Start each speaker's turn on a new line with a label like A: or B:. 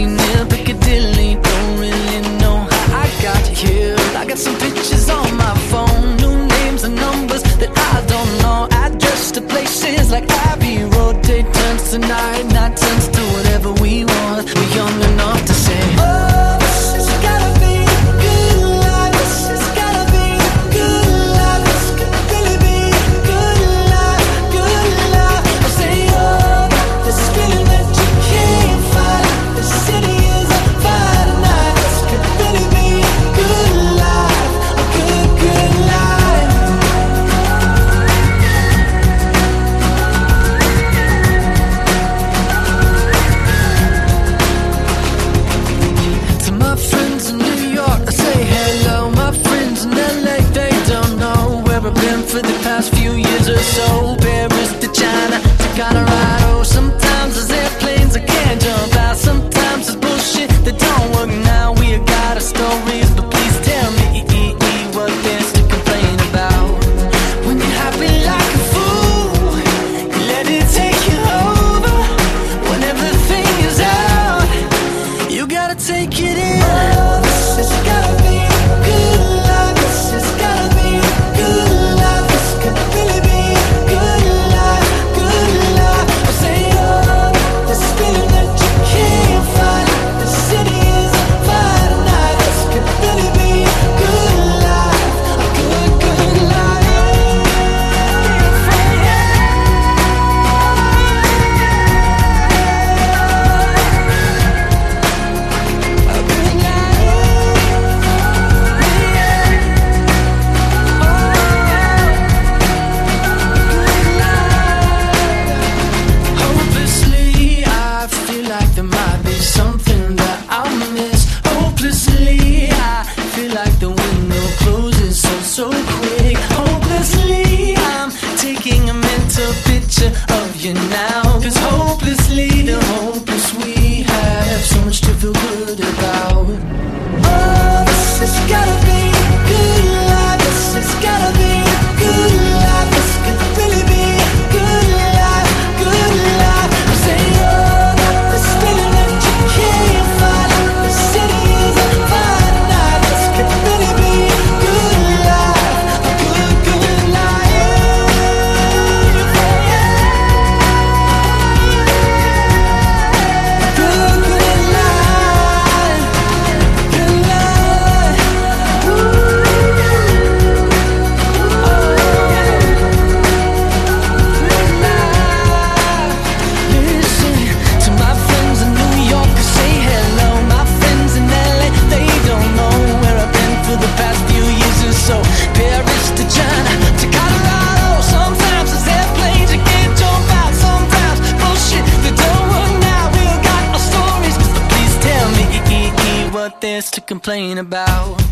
A: Chelsea near Piccadilly. Don't really know how I got here. I got some pictures on my phone, new names and numbers that I don't know. Address to places like Abbey Road. Day turns to night, night turns to whatever we want. We're young enough to say, oh, this has gotta be a good life. This has gotta be a good life. This could really be a good life, good life. I say, oh, this feeling that you can't fight. The city is on fire tonight. This could really be a good life, a good, good life. To my friends in New York, I say hello. My friends in LA, they don't know where I've been for the past few years or so. Paris to China to Colorado. Sometimes there's airplanes I can't jump out. Sometimes it's bullshit that don't work now. We got our stories, but please tell me what there's to complain about. When you're happy like a fool, you let it take you over. When everything is out, you gotta take it in. Oh, this has gotta be a good life. This has gotta be a good life. This could really be a good life, good life. I say, oh, this feeling that you can't fight. The city is on fire tonight. This could really be a good life, a good, good life. Hopelessly, I feel like there might be something that I'll miss. Hopelessly, I feel like the window closes so quick. Hopelessly, I'm taking a mental picture of you now. 'Cause hopelessly, the hopeless we have so much to feel good about. Oh, this has gotta be a good life. This has gotta be a good life. This could really be a good life, good life. I say, oh, this feeling that you can't fight. The city is on fire tonight. This could really be a good life, a good, good life. Good, good life, good life. Listen to my friends in New York, I say hello. My friends in LA, they don't know where I've been for the past few years or so. Paris to China to Colorado. Sometimes there's airplanes you can't jump out. Sometimes bullshit that don't work now. We all got our stories, but please tell me what there's to complain about.